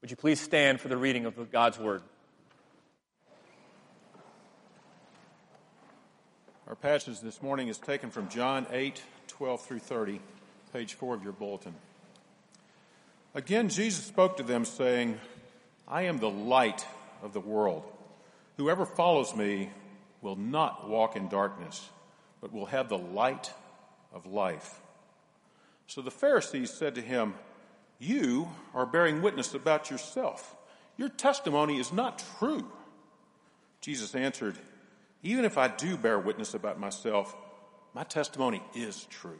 Would you please stand for the reading of God's Word? Our passage this morning is taken from John 8:12 through 30, page 4 of your bulletin. Again, Jesus spoke to them, saying, I am the light of the world. Whoever follows me will not walk in darkness, but will have the light of life. So the Pharisees said to him, You are bearing witness about yourself. Your testimony is not true. Jesus answered, Even if I do bear witness about myself, my testimony is true.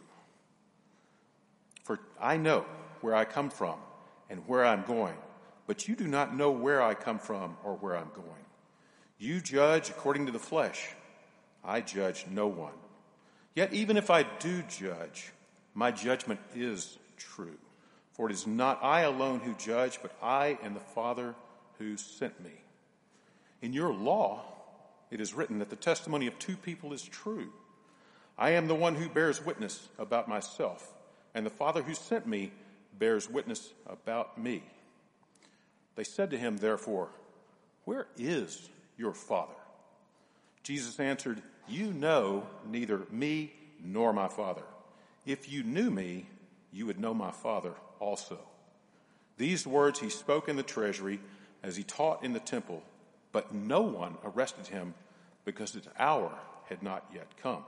For I know where I come from and where I'm going, but you do not know where I come from or where I'm going. You judge according to the flesh. I judge no one. Yet even if I do judge, my judgment is true. For it is not I alone who judge, but I and the Father who sent me. In your law, it is written that the testimony of two people is true. I am the one who bears witness about myself, and the Father who sent me bears witness about me. They said to him, therefore, Where is your Father? Jesus answered, You know neither me nor my Father. If you knew me, you would know my Father also. These words he spoke in the treasury as he taught in the temple, but no one arrested him because his hour had not yet come.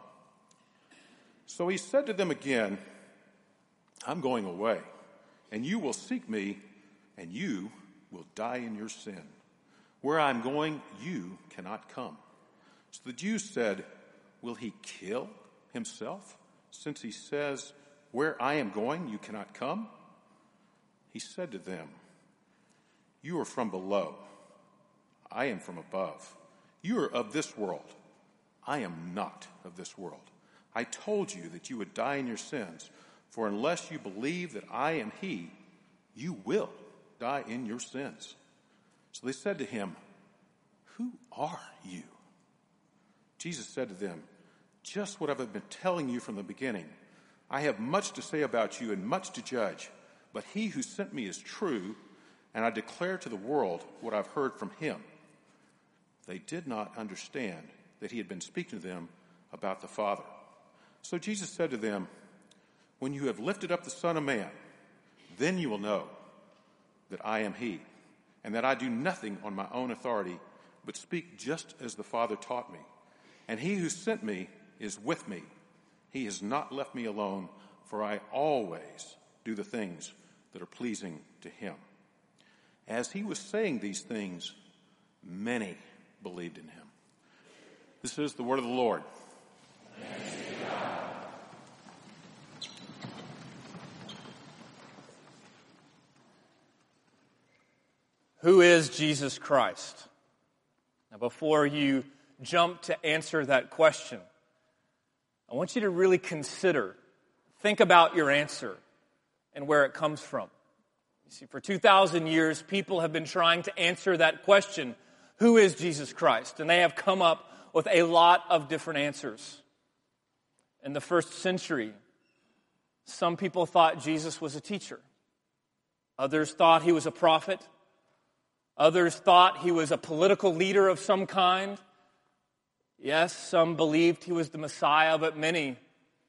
So he said to them again, I'm going away, and you will seek me, and you will die in your sin. Where I'm going, you cannot come. So the Jews said, Will he kill himself, since he says, Where I am going, you cannot come? He said to them, You are from below. I am from above. You are of this world. I am not of this world. I told you that you would die in your sins, for unless you believe that I am he, you will die in your sins. So they said to him, Who are you? Jesus said to them, Just what I've been telling you from the beginning. I have much to say about you and much to judge, but he who sent me is true, and I declare to the world what I've heard from him. They did not understand that he had been speaking to them about the Father. So Jesus said to them, When you have lifted up the Son of Man, then you will know that I am he, and that I do nothing on my own authority, but speak just as the Father taught me. And he who sent me is with me. He has not left me alone, for I always do the things that are pleasing to him. As he was saying these things, many believed in him. This is the word of the Lord. Thanks be to God. Who is Jesus Christ? Now, before you jump to answer that question, I want you to really think about your answer and where it comes from. You see, for 2,000 years, people have been trying to answer that question, who is Jesus Christ? And they have come up with a lot of different answers. In the first century, some people thought Jesus was a teacher. Others thought he was a prophet. Others thought he was a political leader of some kind. Yes, some believed he was the Messiah, but many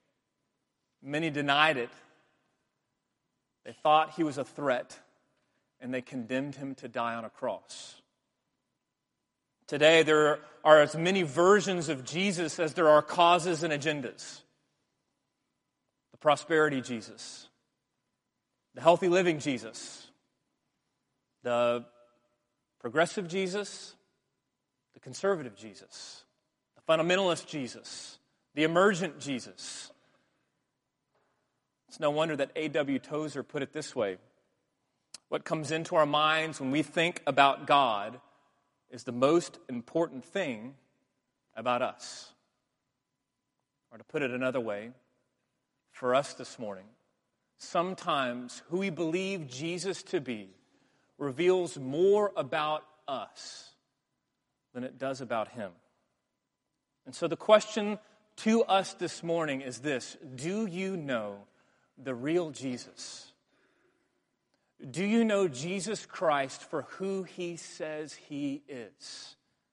denied it. They thought he was a threat, and they condemned him to die on a cross. Today, there are as many versions of Jesus as there are causes and agendas. The prosperity Jesus, the healthy living Jesus, the progressive Jesus, the conservative Jesus, the fundamentalist Jesus, the emergent Jesus. It's no wonder that A.W. Tozer put it this way: what comes into our minds when we think about God is the most important thing about us. Or to put it another way, for us this morning, sometimes who we believe Jesus to be reveals more about us than it does about him. And so the question to us this morning is this: do you know the real Jesus? Do you know Jesus Christ for who he says he is?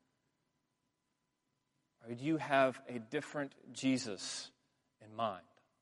Or do you have a different Jesus in mind?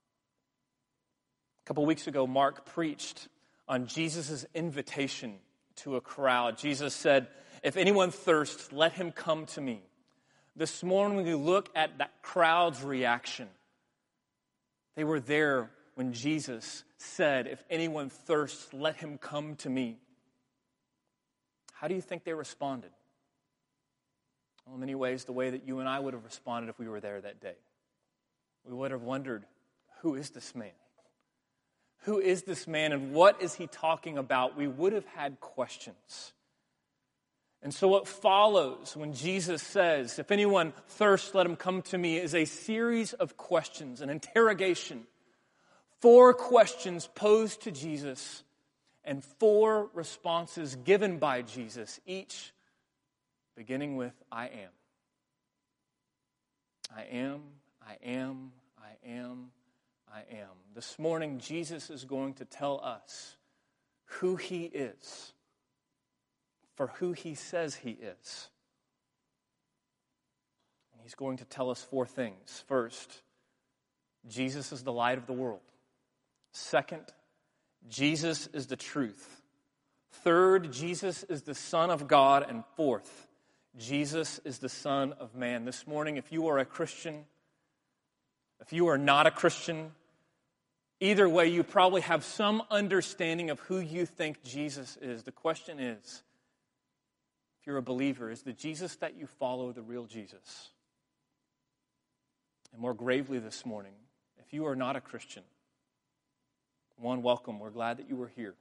A couple weeks ago, Mark preached on Jesus' invitation to a crowd. Jesus said, "If anyone thirsts, let him come to me." This morning, when we look at that crowd's reaction, they were there when Jesus said, "If anyone thirsts, let him come to me." How do you think they responded? Well, in many ways, the way that you and I would have responded if we were there that day. We would have wondered, who is this man? Who is this man and what is he talking about? We would have had questions. And so what follows when Jesus says, "If anyone thirsts, let him come to me," is a series of questions, an interrogation. 4 questions posed to Jesus and 4 responses given by Jesus, each beginning with, "I am." I am, I am, I am, I am. This morning, Jesus is going to tell us who he is, for who he says he is. And he's going to tell us 4 things. First, Jesus is the light of the world. Second, Jesus is the truth. Third, Jesus is the Son of God. And fourth, Jesus is the Son of Man. This morning, if you are a Christian, if you are not a Christian, either way, you probably have some understanding of who you think Jesus is. The question is, if you're a believer, is the Jesus that you follow the real Jesus? And more gravely this morning, if you are not a Christian, one, welcome. We're glad that you were here.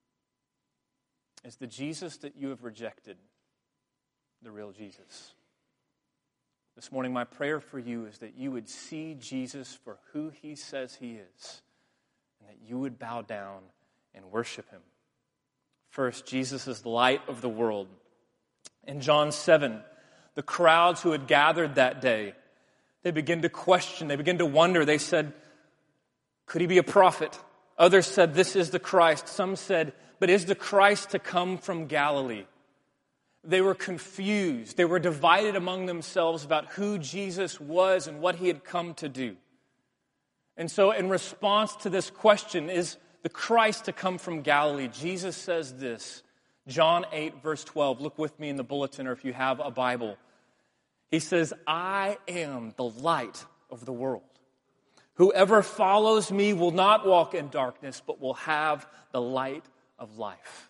Is the Jesus that you have rejected the real Jesus? This morning, my prayer for you is that you would see Jesus for who he says he is, and that you would bow down and worship him. First, Jesus is the light of the world. In John 7, the crowds who had gathered that day, they begin to question, they begin to wonder. They said, "Could he be a prophet?" Others said, "This is the Christ." Some said, "But is the Christ to come from Galilee?" They were confused. They were divided among themselves about who Jesus was and what he had come to do. And so in response to this question, is the Christ to come from Galilee? Jesus says this, John 8, verse 12. Look with me in the bulletin, or if you have a Bible. He says, "I am the light of the world. Whoever follows me will not walk in darkness, but will have the light of life."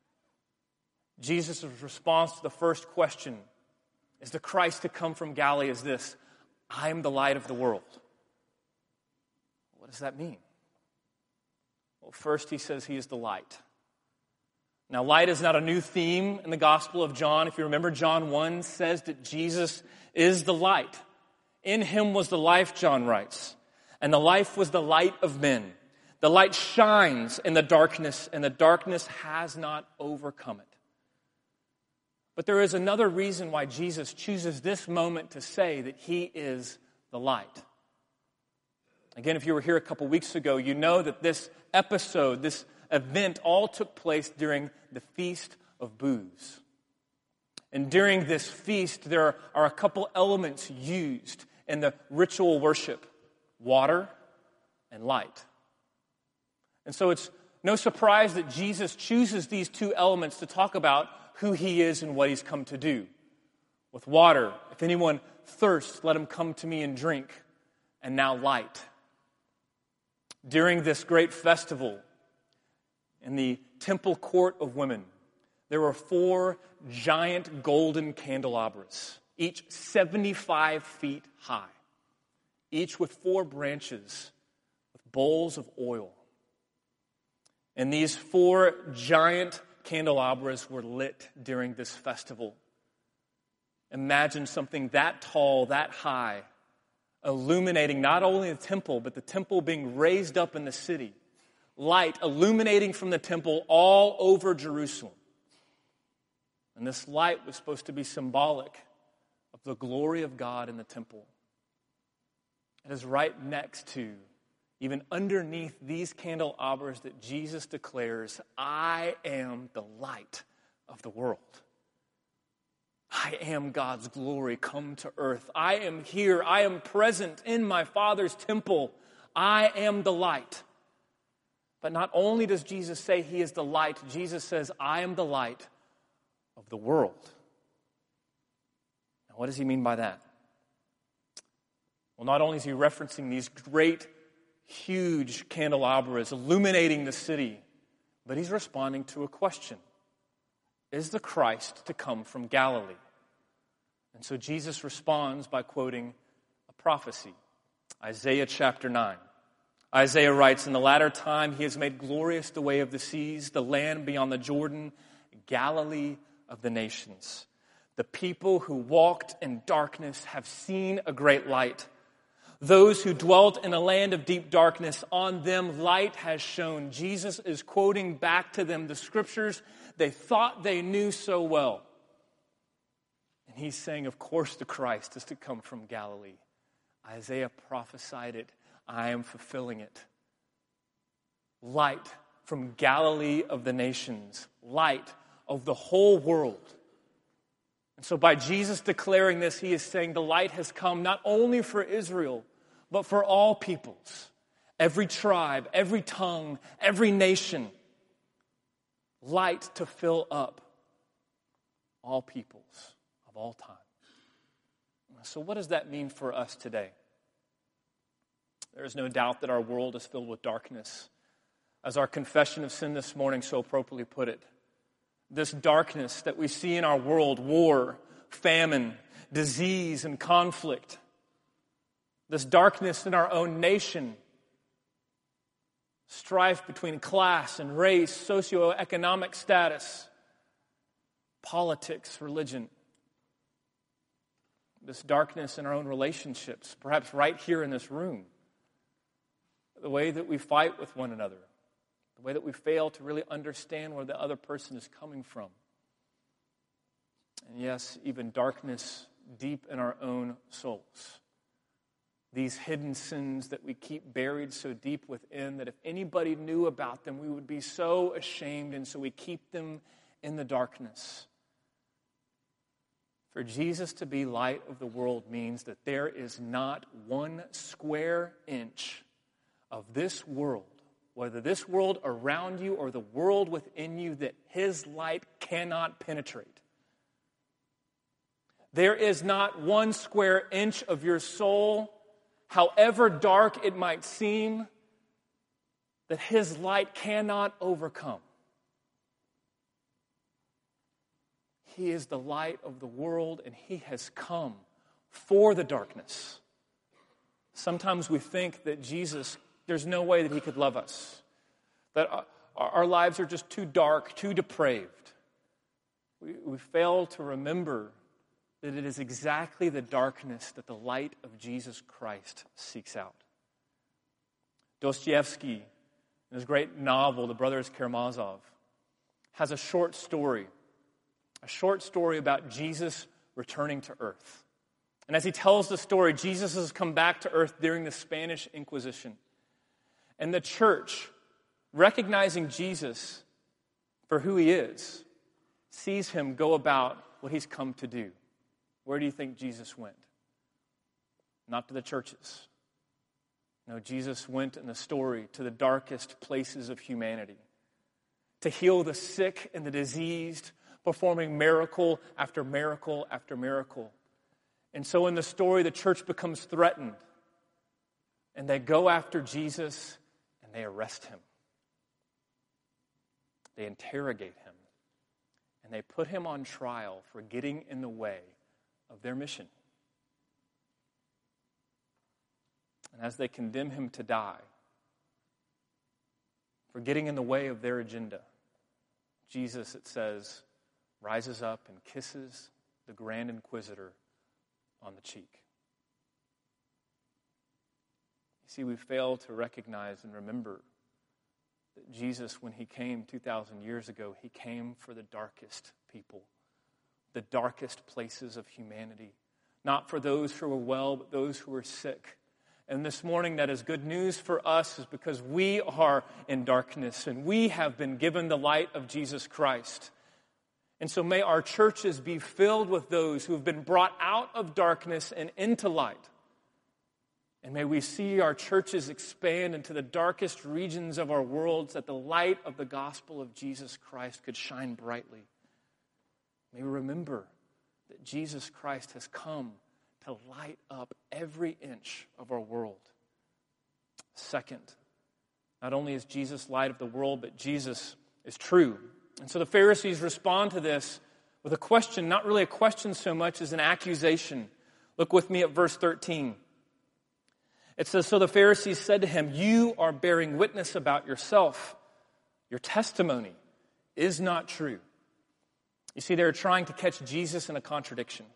Jesus' response to the first question, is the Christ to come from Galilee, is this: "I am the light of the world." What does that mean? Well, first he says he is the light. Now, light is not a new theme in the Gospel of John. If you remember, John 1 says that Jesus is the light. In him was the life, John writes, and the life was the light of men. The light shines in the darkness, and the darkness has not overcome it. But there is another reason why Jesus chooses this moment to say that he is the light. Again, if you were here a couple weeks ago, you know that this episode, this event, all took place during the Feast of Booths. And during this feast, there are a couple elements used in the ritual worship: water and light. And so it's no surprise that Jesus chooses these 2 elements to talk about who he is and what he's come to do. With water, "If anyone thirsts, let him come to me and drink." And now light. During this great festival in the temple court of women, there were 4 giant golden candelabras, each 75 feet high, each with 4 branches with bowls of oil. And these 4 giant candelabras were lit during this festival. Imagine something that tall, that high, illuminating not only the temple, but the temple being raised up in the city. Light illuminating from the temple all over Jerusalem. And this light was supposed to be symbolic of the glory of God in the temple. It is right next to even underneath these candelabras, that Jesus declares, I am the light of the world. I am God's glory come to earth. I am here. I am present in my Father's temple. I am the light. But not only does Jesus say he is the light, Jesus says, I am the light of the world. Now, what does he mean by that? Well, not only is he referencing these great, huge candelabras illuminating the city, but he's responding to a question. Is the Christ to come from Galilee? And so Jesus responds by quoting a prophecy, Isaiah chapter 9. Isaiah writes, in the latter time he has made glorious the way of the seas, the land beyond the Jordan, Galilee of the nations. The people who walked in darkness have seen a great light. Those who dwelt in a land of deep darkness, on them light has shone. Jesus is quoting back to them the scriptures they thought they knew so well. And he's saying, of course, the Christ is to come from Galilee. Isaiah prophesied it. I am fulfilling it. Light from Galilee of the nations. Light of the whole world. And so by Jesus declaring this, he is saying the light has come not only for Israel, but for all peoples, every tribe, every tongue, every nation. Light to fill up all peoples of all time. So what does that mean for us today? There is no doubt that our world is filled with darkness. As our confession of sin this morning so appropriately put it, this darkness that we see in our world, war, famine, disease, and conflict. This darkness in our own nation, strife between class and race, socioeconomic status, politics, religion. This darkness in our own relationships, perhaps right here in this room. The way that we fight with one another. The way that we fail to really understand where the other person is coming from. And yes, even darkness deep in our own souls. These hidden sins that we keep buried so deep within that if anybody knew about them, we would be so ashamed, and so we keep them in the darkness. For Jesus to be light of the world means that there is not 1 square inch of this world, whether this world around you or the world within you, that his light cannot penetrate. There is not 1 square inch of your soul, however dark it might seem, that his light cannot overcome. He is the light of the world, and he has come for the darkness. Sometimes we think that Jesus, there's no way that he could love us, that our lives are just too dark, too depraved. We fail to remember that it is exactly the darkness that the light of Jesus Christ seeks out. Dostoevsky, in his great novel, The Brothers Karamazov, has a short story about Jesus returning to earth. And as he tells the story, Jesus has come back to earth during the Spanish Inquisition. And the church, recognizing Jesus for who he is, sees him go about what he's come to do. Where do you think Jesus went? Not to the churches. No, Jesus went in the story to the darkest places of humanity, to heal the sick and the diseased, performing miracle after miracle after miracle. And so in the story, the church becomes threatened, and they go after Jesus, and they arrest him. They interrogate him, and they put him on trial for getting in the way of their mission. And as they condemn him to die for getting in the way of their agenda, Jesus, it says, rises up and kisses the Grand Inquisitor on the cheek. You see, we fail to recognize and remember that Jesus, when he came 2,000 years ago, he came for the darkest people, the darkest places of humanity. Not for those who were well, but those who were sick. And this morning, that is good news for us, is because we are in darkness and we have been given the light of Jesus Christ. And so may our churches be filled with those who have been brought out of darkness and into light. And may we see our churches expand into the darkest regions of our world, so that the light of the gospel of Jesus Christ could shine brightly. May we remember that Jesus Christ has come to light up every inch of our world. Second, not only is Jesus light of the world, but Jesus is true. And so the Pharisees respond to this with a question, not really a question so much as an accusation. Look with me at verse 13. It says, "So the Pharisees said to him, 'You are bearing witness about yourself. Your testimony is not true.'" You see, they're trying to catch Jesus in a contradiction.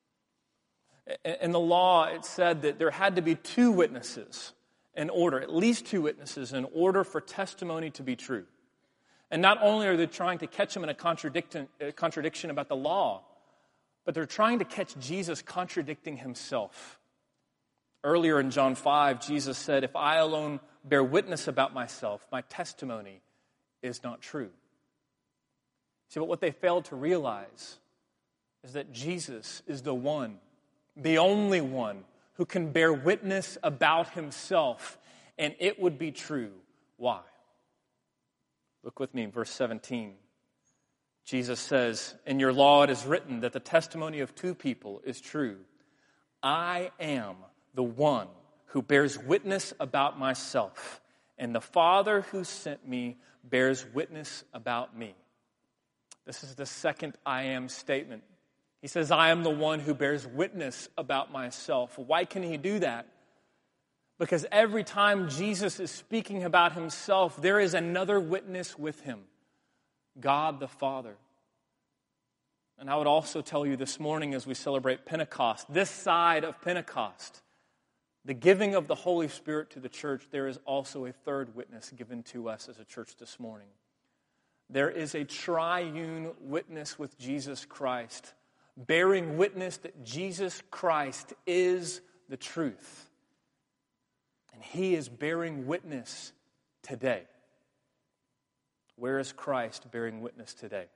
In the law, it said that there had to be two witnesses in order, at least two witnesses, in order for testimony to be true. And not only are they trying to catch him in a contradiction about the law, but they're trying to catch Jesus contradicting himself. Earlier in John 5, Jesus said, "If I alone bear witness about myself, my testimony is not true." See, but what they failed to realize is that Jesus is the one, the only one, who can bear witness about himself, and it would be true. Why? Look with me in verse 17. Jesus says, "In your law it is written that the testimony of two people is true. I am the one who bears witness about myself, and the Father who sent me bears witness about me." This is the second I am statement. He says, "I am the one who bears witness about myself." Why can he do that? Because every time Jesus is speaking about himself, there is another witness with him, God the Father. And I would also tell you this morning as we celebrate Pentecost, this side of Pentecost, the giving of the Holy Spirit to the church, there is also a third witness given to us as a church this morning. There is a triune witness with Jesus Christ, bearing witness that Jesus Christ is the truth. And he is bearing witness today. Where is Christ bearing witness today?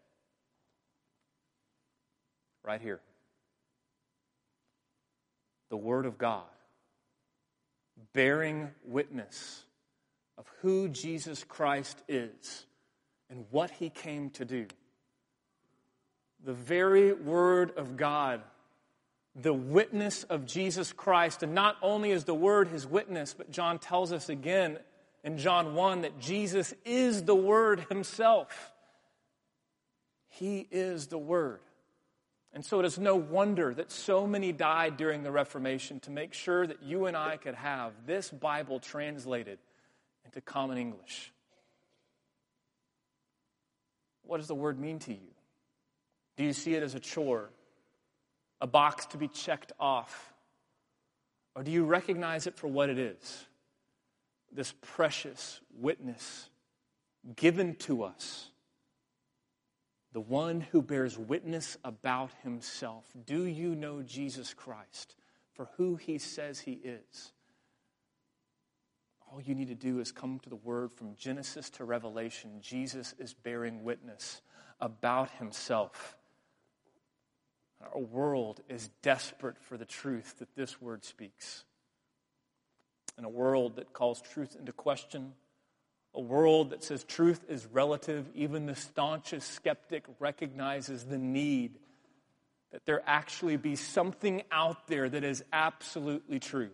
Right here. The Word of God, bearing witness of who Jesus Christ is and what he came to do. The very Word of God, the witness of Jesus Christ. And not only is the Word his witness, but John tells us again in John 1 that Jesus is the Word himself. He is the Word. And so it is no wonder that so many died during the Reformation to make sure that you and I could have this Bible translated into common English. What does the Word mean to you? Do you see it as a chore, a box to be checked off? Or do you recognize it for what it is? This precious witness given to us. The one who bears witness about himself. Do you know Jesus Christ for who he says he is? All you need to do is come to the Word from Genesis to Revelation. Jesus is bearing witness about himself. Our world is desperate for the truth that this Word speaks. In a world that calls truth into question, a world that says truth is relative, even the staunchest skeptic recognizes the need that there actually be something out there that is absolutely true.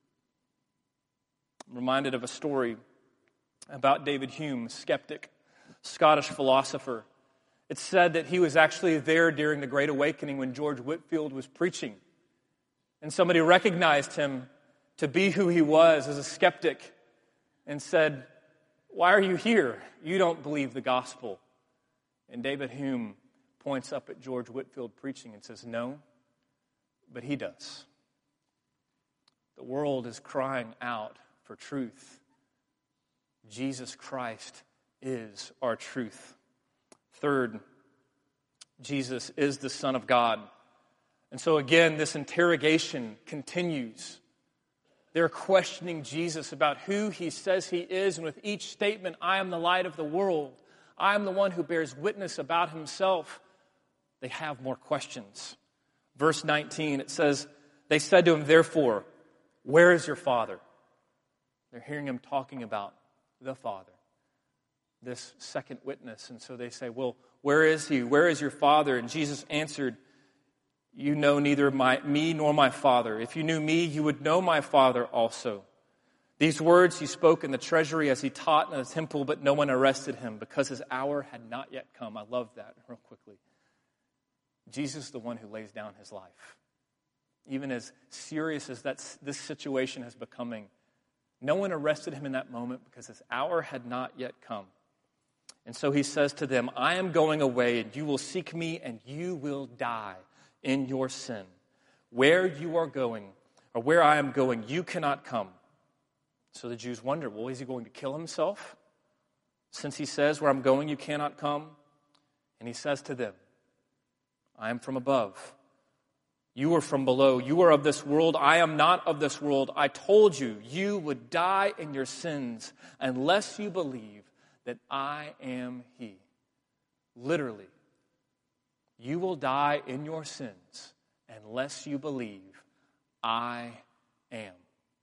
I'm reminded of a story about David Hume, a skeptic, Scottish philosopher. It's said that he was actually there during the Great Awakening when George Whitefield was preaching. And somebody recognized him to be who he was as a skeptic and said, "Why are you here? You don't believe the gospel." And David Hume points up at George Whitefield preaching and says, "No, but he does." The world is crying out for truth. Jesus Christ is our truth. Third, Jesus is the Son of God. And so again, this interrogation continues. They're questioning Jesus about who he says he is, and with each statement, I am the light of the world, I am the one who bears witness about himself, they have more questions. Verse 19, it says, they said to him, therefore, where is your Father? They're hearing him talking about the Father, this second witness. And so they say, well, where is he? Where is your Father? And Jesus answered, you know neither me nor my Father. If you knew me, you would know my Father also. These words he spoke in the treasury as he taught in the temple, but no one arrested him because his hour had not yet come. I love that real quickly. Jesus is the one who lays down his life. Even as serious as this situation is becoming, no one arrested him in that moment because his hour had not yet come. And so he says to them, I am going away, and you will seek me, and you will die in your sin. Where you are going, or where I am going, you cannot come. So the Jews wonder, well, is he going to kill himself? Since he says, where I'm going, you cannot come. And he says to them, I am from above. You are from below. You are of this world. I am not of this world. I told you, you would die in your sins unless you believe that I am he. Literally, you will die in your sins unless you believe I am.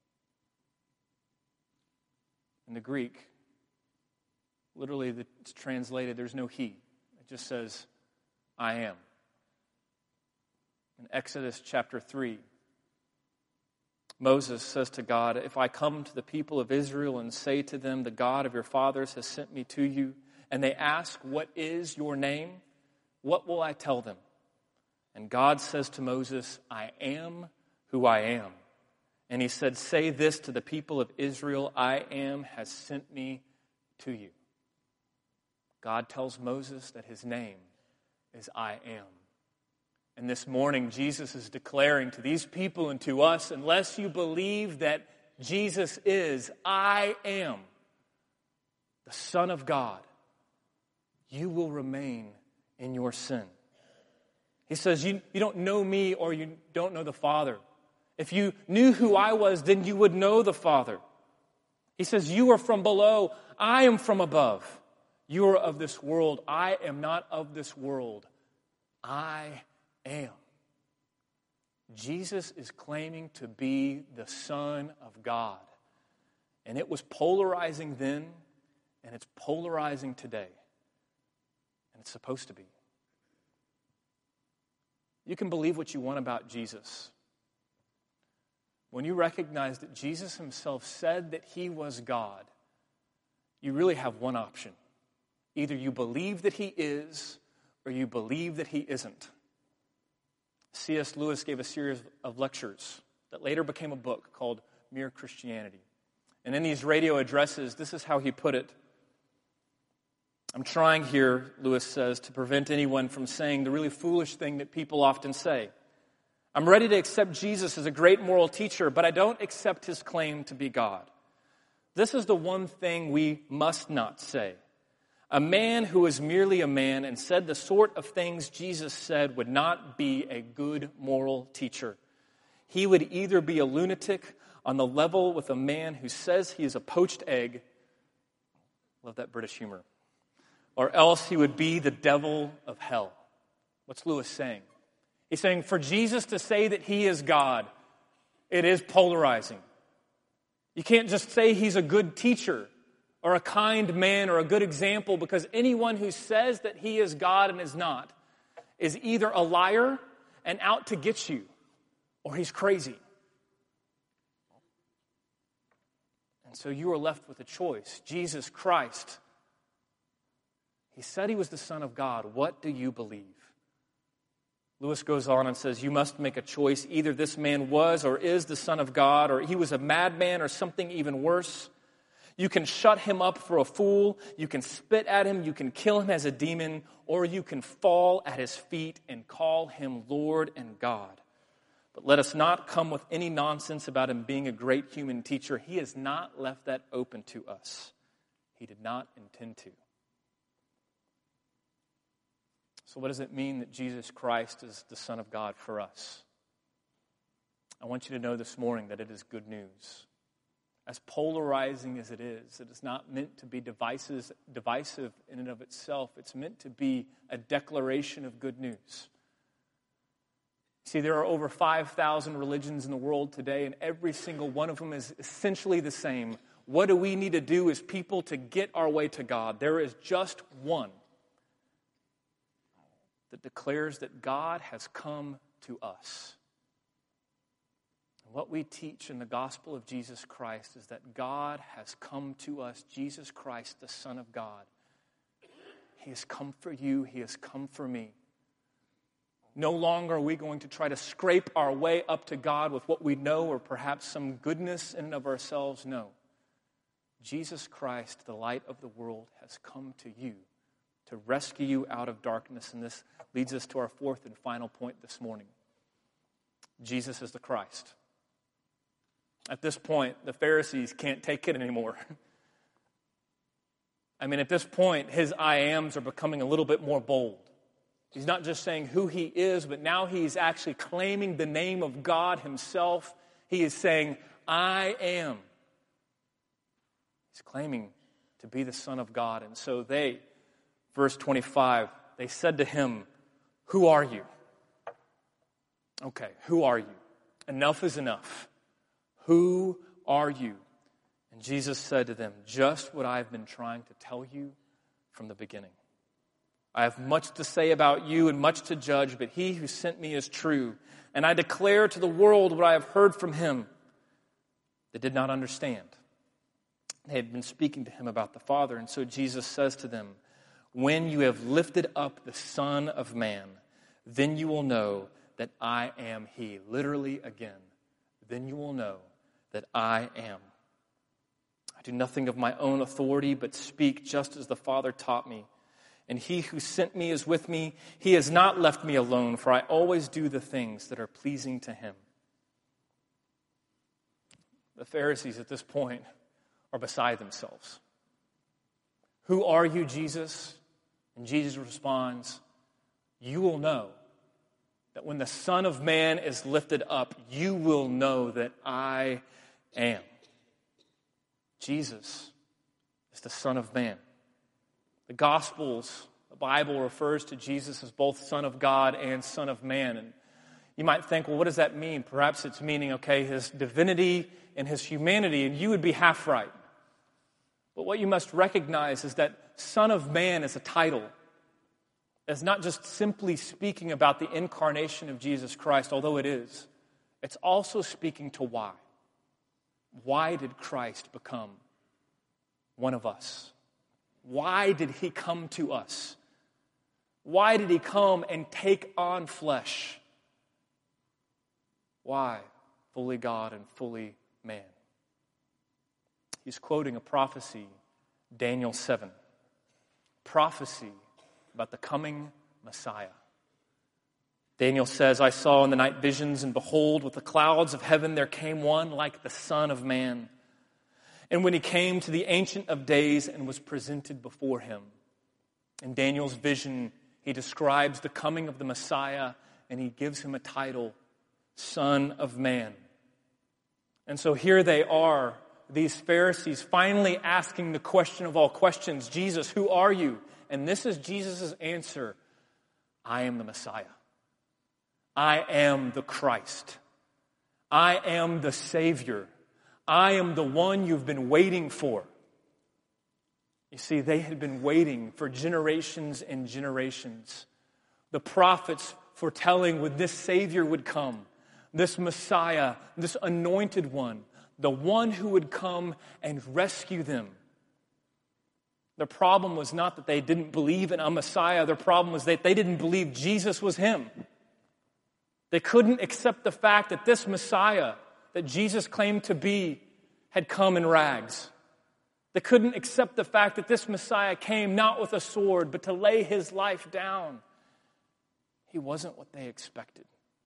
In the Greek, literally it's translated, there's no he. It just says, I am. In Exodus chapter 3, Moses says to God, if I come to the people of Israel and say to them, the God of your fathers has sent me to you, and they ask, what is your name? What will I tell them? And God says to Moses, I am who I am. And he said, say this to the people of Israel, I am has sent me to you. God tells Moses that his name is I am. And this morning, Jesus is declaring to these people and to us, unless you believe that Jesus is I am, the Son of God, you will remain in your sin. He says, you don't know me or you don't know the Father. If you knew who I was, then you would know the Father. He says, you are from below, I am from above. You are of this world, I am not of this world. I am. Jesus is claiming to be the Son of God. And it was polarizing then, and it's polarizing today. And it's supposed to be. You can believe what you want about Jesus. When you recognize that Jesus himself said that he was God, you really have one option. Either you believe that he is, or you believe that he isn't. C.S. Lewis gave a series of lectures that later became a book called Mere Christianity. And in these radio addresses, this is how he put it. I'm trying here, Lewis says, to prevent anyone from saying the really foolish thing that people often say. I'm ready to accept Jesus as a great moral teacher, but I don't accept his claim to be God. This is the one thing we must not say. A man who is merely a man and said the sort of things Jesus said would not be a good moral teacher. He would either be a lunatic on the level with a man who says he is a poached egg. Love that British humor. Or else he would be the devil of hell. What's Lewis saying? He's saying for Jesus to say that he is God, it is polarizing. You can't just say he's a good teacher or a kind man or a good example, because anyone who says that he is God and is not is either a liar and out to get you, or he's crazy. And so you are left with a choice. Jesus Christ, he said he was the Son of God. What do you believe? Lewis goes on and says, you must make a choice. Either this man was or is the Son of God, or he was a madman or something even worse. You can shut him up for a fool, you can spit at him, you can kill him as a demon, or you can fall at his feet and call him Lord and God. But let us not come with any nonsense about him being a great human teacher. He has not left that open to us. He did not intend to. So what does it mean that Jesus Christ is the Son of God for us? I want you to know this morning that it is good news. As polarizing as it is not meant to be divisive in and of itself. It's meant to be a declaration of good news. See, there are over 5,000 religions in the world today, and every single one of them is essentially the same. What do we need to do as people to get our way to God? There is just one that declares that God has come to us. And what we teach in the gospel of Jesus Christ is that God has come to us, Jesus Christ, the Son of God. He has come for you. He has come for me. No longer are we going to try to scrape our way up to God with what we know or perhaps some goodness in and of ourselves. No. Jesus Christ, the light of the world, has come to you to rescue you out of darkness. And this leads us to our fourth and final point this morning. Jesus is the Christ. At this point, the Pharisees can't take it anymore. I mean, at this point, his I ams are becoming a little bit more bold. He's not just saying who he is, but now he's actually claiming the name of God himself. He is saying, I am. He's claiming to be the Son of God. And so they, verse 25, they said to him, who are you? Okay, who are you? Enough is enough. Who are you? And Jesus said to them, just what I've been trying to tell you from the beginning. I have much to say about you and much to judge, but he who sent me is true. And I declare to the world what I have heard from him. They did not understand. They had been speaking to him about the Father. And so Jesus says to them, when you have lifted up the Son of Man, then you will know that I am he. Literally again, then you will know that I am. I do nothing of my own authority, but speak just as the Father taught me. And he who sent me is with me. He has not left me alone, for I always do the things that are pleasing to him. The Pharisees at this point are beside themselves. Who are you, Jesus? And Jesus responds, you will know that when the Son of Man is lifted up, you will know that I am. Jesus is the Son of Man. The Gospels, the Bible refers to Jesus as both Son of God and Son of Man. And you might think, well, what does that mean? Perhaps it's meaning, okay, his divinity and his humanity, and you would be half right. But what you must recognize is that Son of Man is a title. It's not just simply speaking about the incarnation of Jesus Christ, although it is. It's also speaking to why. Why did Christ become one of us? Why did he come to us? Why did he come and take on flesh? Why? Fully God and fully man. He's quoting a prophecy, Daniel 7. Prophecy about the coming Messiah. Daniel says, I saw in the night visions, and behold, with the clouds of heaven there came one like the Son of Man. And when he came to the Ancient of Days and was presented before him. In Daniel's vision, he describes the coming of the Messiah, and he gives him a title, Son of Man. And so here they are, these Pharisees, finally asking the question of all questions, Jesus, who are you? And this is Jesus' answer, I am the Messiah. I am the Christ. I am the Savior. I am the one you've been waiting for. You see, they had been waiting for generations and generations. The prophets foretelling when this Savior would come, this Messiah, this anointed one, the one who would come and rescue them. The problem was not that they didn't believe in a Messiah. The problem was that they didn't believe Jesus was him. They couldn't accept the fact that this Messiah that Jesus claimed to be had come in rags. They couldn't accept the fact that this Messiah came not with a sword, but to lay his life down. He wasn't what they expected.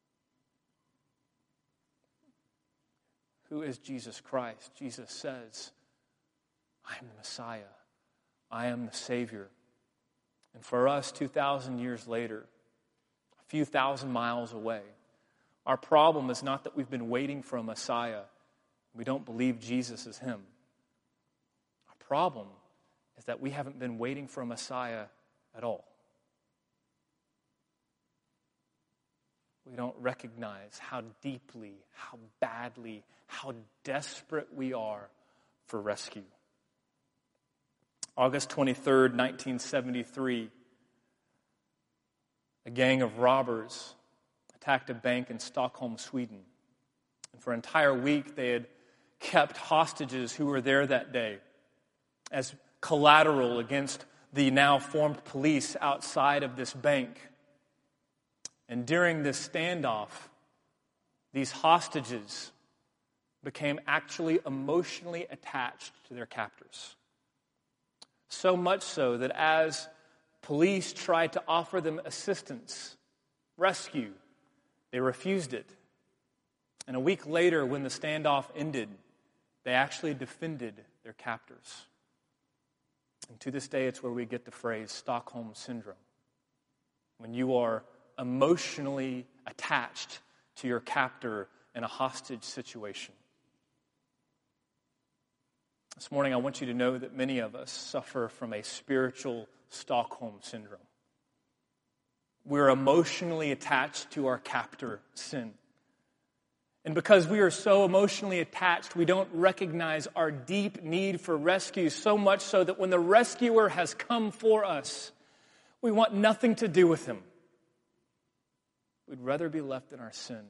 Who is Jesus Christ? Jesus says, I am the Messiah. I am the Savior. And for us, 2,000 years later, a few thousand miles away, Our problem is not that we've been waiting for a Messiah. We don't believe Jesus is him. Our problem is that we haven't been waiting for a Messiah at all. We don't recognize how deeply, how badly, how desperate we are for rescue. August 23rd, 1973, a gang of robbers attacked a bank in Stockholm, Sweden. And for an entire week, they had kept hostages who were there that day as collateral against the now formed police outside of this bank. And during this standoff, these hostages became actually emotionally attached to their captors. So much so that as police tried to offer them assistance, rescue, they refused it. And a week later, when the standoff ended, they actually defended their captors. And to this day, it's where we get the phrase Stockholm Syndrome. When you are emotionally attached to your captor in a hostage situation. This morning, I want you to know that many of us suffer from a spiritual Stockholm Syndrome. We're emotionally attached to our captor, sin. And because we are so emotionally attached, we don't recognize our deep need for rescue, so much so that when the rescuer has come for us, we want nothing to do with him. We'd rather be left in our sin.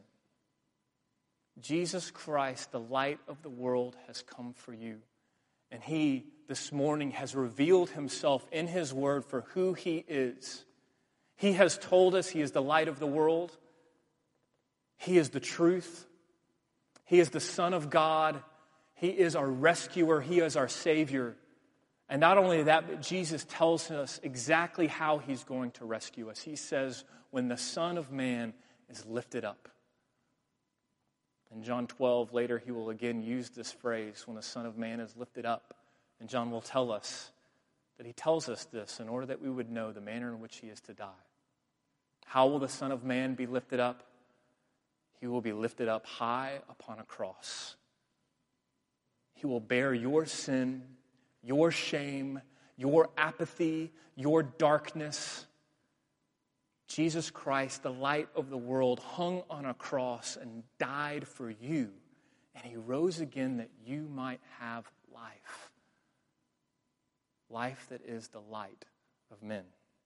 Jesus Christ, the light of the world, has come for you. And he, this morning, has revealed himself in his word for who he is. He has told us he is the light of the world. He is the truth. He is the Son of God. He is our rescuer. He is our Savior. And not only that, but Jesus tells us exactly how he's going to rescue us. He says, when the Son of Man is lifted up. In John 12, later, he will again use this phrase, when the Son of Man is lifted up. And John will tell us that he tells us this in order that we would know the manner in which he is to die. How will the Son of Man be lifted up? He will be lifted up high upon a cross. He will bear your sin, your shame, your apathy, your darkness. Jesus Christ, the light of the world, hung on a cross and died for you. And he rose again that you might have life. Life that is the light of men.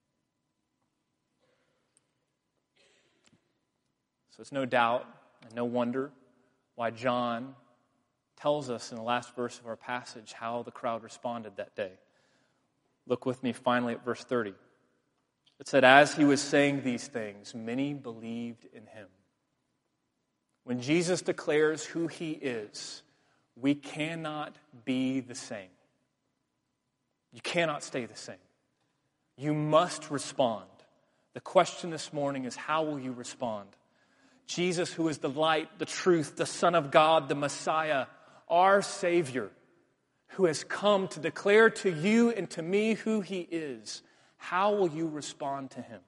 So it's no doubt and no wonder why John tells us in the last verse of our passage how the crowd responded that day. Look with me finally at verse 30. It said, as he was saying these things, many believed in him. When Jesus declares who he is, we cannot be the same. You cannot stay the same. You must respond. The question this morning is, how will you respond? Jesus, who is the light, the truth, the Son of God, the Messiah, our Savior, who has come to declare to you and to me who he is, how will you respond to him?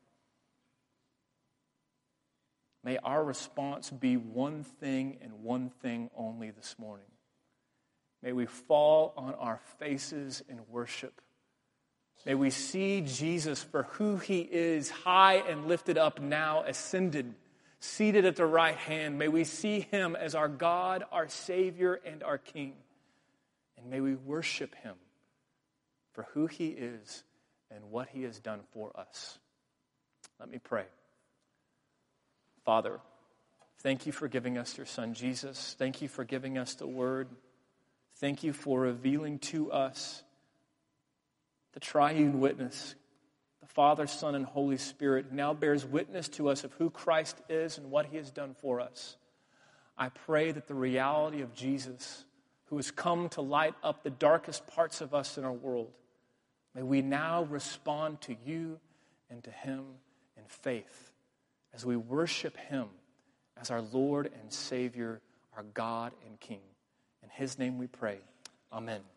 May our response be one thing and one thing only this morning. May we fall on our faces in worship. May we see Jesus for who he is, high and lifted up now, ascended, seated at the right hand. May we see him as our God, our Savior, and our King. And may we worship him for who he is and what he has done for us. Let me pray. Father, thank you for giving us your Son, Jesus. Thank you for giving us the Word. Thank you for revealing to us the triune witness, the Father, Son, and Holy Spirit, who now bears witness to us of who Christ is and what he has done for us. I pray that the reality of Jesus, who has come to light up the darkest parts of us in our world, may we now respond to you and to him in faith as we worship him as our Lord and Savior, our God and King. In his name we pray. Amen.